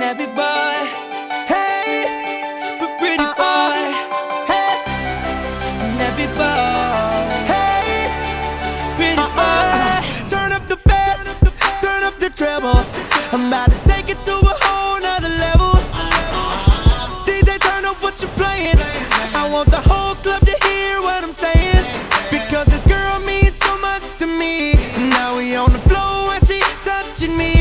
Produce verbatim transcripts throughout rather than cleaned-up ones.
nappy boy. Hey, but pretty boy. Hey, nappy boy. Hey, pretty boy. Turn up the bass, turn up the treble. I'm about to take it to a whole nother level. D J, turn up what you're playing. I want the whole club to hear what I'm saying, because this girl means so much to me. Now we on the floor and she touching me.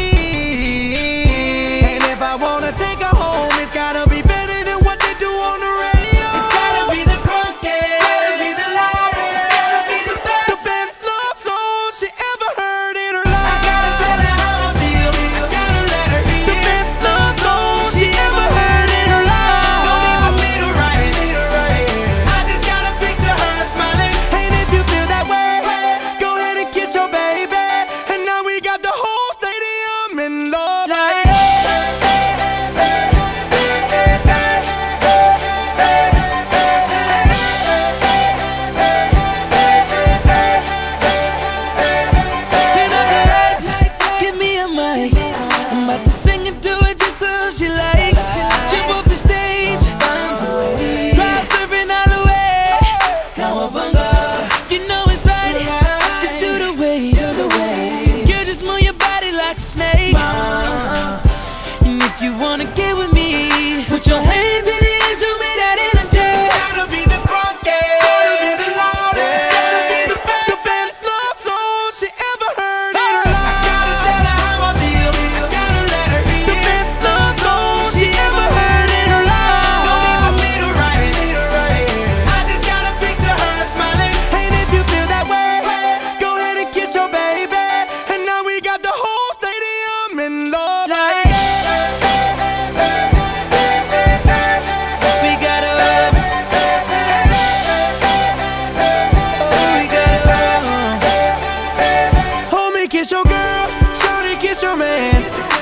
And if I wanna take her home, it's gotta be better than what they do on the radio. It's gotta be the crunkiest, gotta be the loudest, it's gotta be the best, the best love song she ever heard in her life. I gotta tell her how I feel, I gotta let her hear the best love song she ever heard in her life. Don't even need to write it, need to write it. I just gotta picture her smiling. And if you feel that way, go ahead and kiss your baby. And now we got the whole stadium in love. Like, Turn up the lights, give me a mic. I'm about to sing and do it just so she likes. Jump off the stage, crowd surfing all the way. Cowabunga, you know it's right. Just do the wave. Girl, just move your body like a snake. And if you wanna get with me, put your hands in the air, show me that energy. gotta be the crunkiest, gotta be the loudest, gotta be the best, the best love song she ever heard in her life. I gotta tell her how I feel, I gotta let her hear the best love song she ever heard in her life. Don't even need to write it, need to write it. I just gotta picture her smiling. And if you feel that way, go ahead and kiss your baby. And now we got the whole stadium in love. Like, We gotta love. Oh, we gotta love. homie, kiss your girl, shorty, kiss your man.